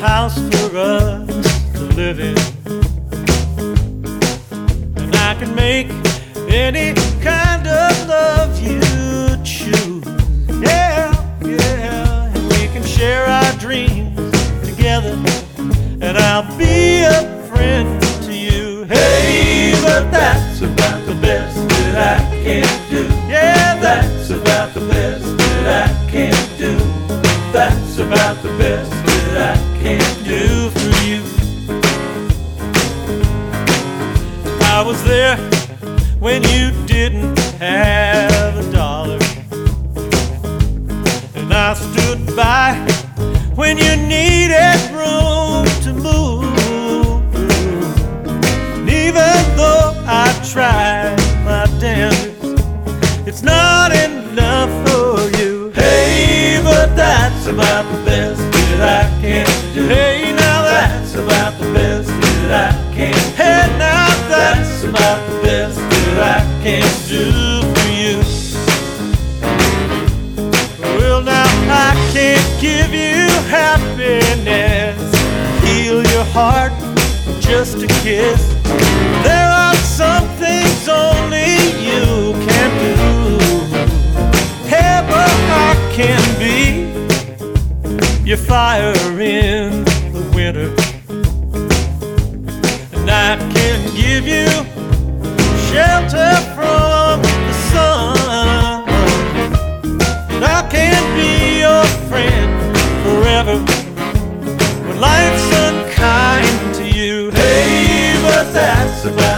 house for us to live in, and I can make any kind of love you choose. Yeah, yeah, and we can share our dreams together, and I'll be a friend to you. Hey, but that's about the best that I can do. Yeah, that's about the best that I can do. That's about the best that I can do for you. I was there when you didn't have $1, and I stood by when you needed room to move. And even though I tried my damnedest, it's not enough for you. Hey, but that's about the best that I can do. Hey, now that's about the best that I can do. Hey, now that's about the best that I can do for you. Well, now I can't give you happiness, heal your heart with just a kiss. There are some things only you can do. Hey, but I can be your fire in the winter, and I can give you shelter from the sun, and I can be your friend forever when life's unkind to you. Hey, but that's about